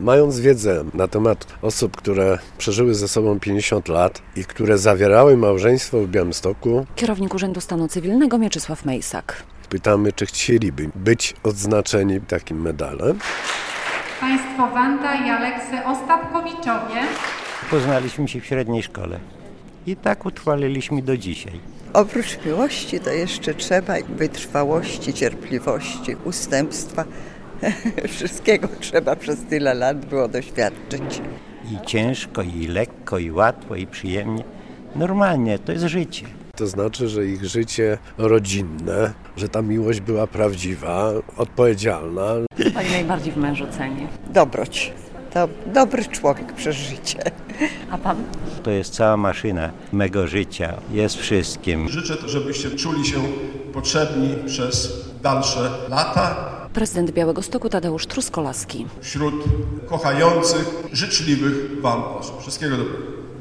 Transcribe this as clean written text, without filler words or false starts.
Mając wiedzę na temat osób, które przeżyły ze sobą 50 lat i które zawierały małżeństwo w Białymstoku, kierownik Urzędu Stanu Cywilnego Mieczysław Mejsak. pytamy, czy chcieliby być odznaczeni takim medalem. Państwo Wanda i Aleksy Ostapkowiczowie. Poznaliśmy się w średniej szkole i tak utrwaliliśmy do dzisiaj. Oprócz miłości to jeszcze trzeba wytrwałości, cierpliwości, ustępstwa. Wszystkiego trzeba przez tyle lat było doświadczyć. I ciężko, i lekko, i łatwo, i przyjemnie. Normalnie, to jest życie. To znaczy, że ich życie rodzinne, że ta miłość była prawdziwa, odpowiedzialna. Pani najbardziej w mężu ceni. Dobroć. To dobry człowiek przez życie. A pan? To jest cała maszyna mego życia. Jest wszystkim. Życzę, żebyście czuli się potrzebni przez dalsze lata. Prezydent Białegostoku Tadeusz Truskolaski. Wśród kochających, życzliwych Wam osób. Wszystkiego dobrego.